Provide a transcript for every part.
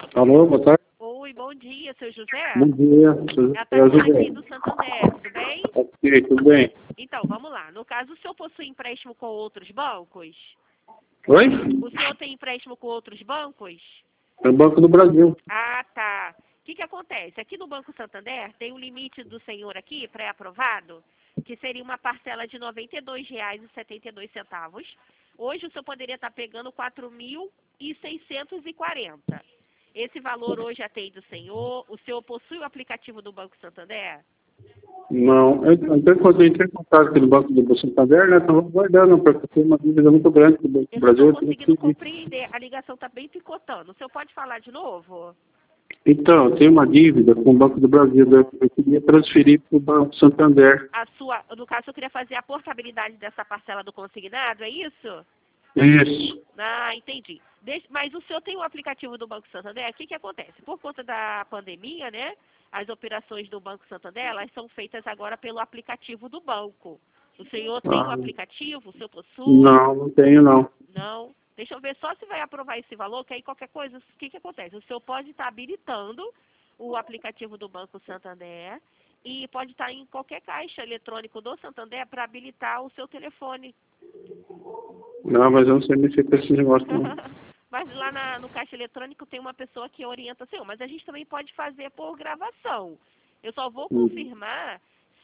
Alô, boa tarde. Oi, bom dia, seu José. Bom dia. É a Tatiana aqui do Santander, tudo bem? Ok, tudo bem. Então, vamos lá. No caso, o senhor possui empréstimo com outros bancos? Oi? O senhor tem empréstimo com outros bancos? É o Banco do Brasil. Ah, tá. O que acontece? Aqui no Banco Santander tem um limite do senhor aqui, pré-aprovado, que seria uma parcela de R$ 92,72. Hoje o senhor poderia estar pegando 4.640. Esse valor hoje atende o senhor? O senhor possui o aplicativo do Banco Santander? Não, eu entrei em contato com o Banco do Santander, né? Estava guardando, porque tem uma dívida muito grande do Banco do Eu não Brasil. estou conseguindo compreender. A ligação está bem picotando. O senhor pode falar de novo? Então, eu tenho uma dívida com o Banco do Brasil. Eu queria transferir para o Banco Santander. No caso, eu queria fazer a portabilidade dessa parcela do consignado, é isso? Isso. Ah, entendi. Mas o senhor tem o aplicativo do Banco Santander? O que acontece? Por conta da pandemia, né? As operações do Banco Santander, elas são feitas agora pelo aplicativo do banco. O senhor tem o aplicativo? O senhor possui? Não tenho, não. Não. Deixa eu ver só se vai aprovar esse valor, que aí qualquer coisa, o que acontece? O senhor pode estar habilitando o aplicativo do Banco Santander e pode estar em qualquer caixa eletrônico do Santander para habilitar o seu telefone. Não, mas eu não sei mexer com esse negócio, não. Mas lá no caixa eletrônico tem uma pessoa que orienta o senhor. Mas a gente também pode fazer por gravação. Eu só vou confirmar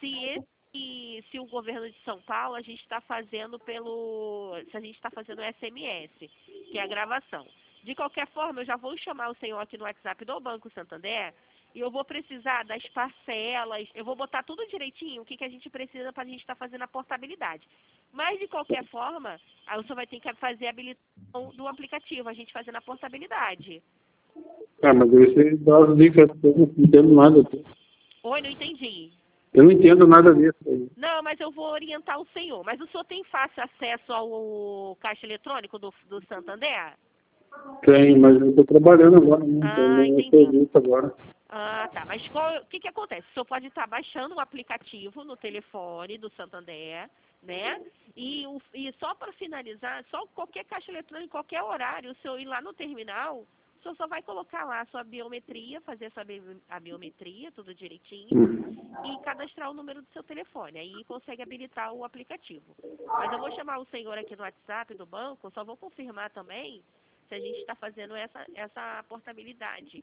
se o governo de São Paulo a gente está fazendo se a gente está fazendo SMS, que é a gravação. De qualquer forma, eu já vou chamar o senhor aqui no WhatsApp do Banco Santander e eu vou precisar das parcelas, eu vou botar tudo direitinho, o que a gente precisa para a gente estar fazendo a portabilidade. Mas, de qualquer forma, aí o senhor vai ter que fazer a habilitação do aplicativo, a gente fazendo a portabilidade. Mas você dá as dicas, eu não entendo nada disso. Oi, não entendi. Eu não entendo nada disso aí. Não, mas eu vou orientar o senhor. Mas o senhor tem fácil acesso ao caixa eletrônico do Santander? Tem, mas eu estou trabalhando agora, né? Ah, Estou no entendi. serviço agora. Ah, tá. Mas o que acontece? O senhor pode estar baixando um aplicativo no telefone do Santander, né? E só para finalizar, só qualquer caixa eletrônica, qualquer horário, o senhor ir lá no terminal, o senhor só vai colocar lá a sua biometria, fazer a biometria, tudo direitinho, e cadastrar o número do seu telefone. Aí consegue habilitar o aplicativo. Mas eu vou chamar o senhor aqui no WhatsApp do banco, só vou confirmar também se a gente está fazendo essa portabilidade.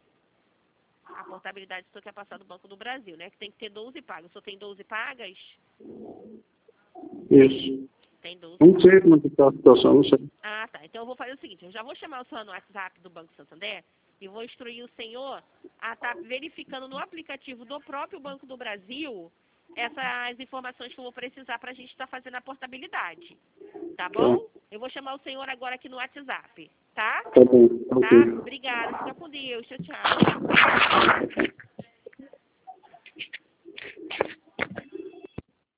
A portabilidade que o senhor quer passar do Banco do Brasil, né? Que tem que ter 12 pagas. O senhor tem 12 pagas? Isso. Tem 12 Não pagas. sei como é que está a situação, não sei. Ah, tá. Então eu vou fazer o seguinte, eu já vou chamar o senhor no WhatsApp do Banco Santander e vou instruir o senhor a estar verificando no aplicativo do próprio Banco do Brasil essas informações que eu vou precisar para a gente estar fazendo a portabilidade. Tá bom? Eu vou chamar o senhor agora aqui no WhatsApp, tá? Tá bom, Tá? ok. Obrigada. Fica com Deus. Tchau, tchau.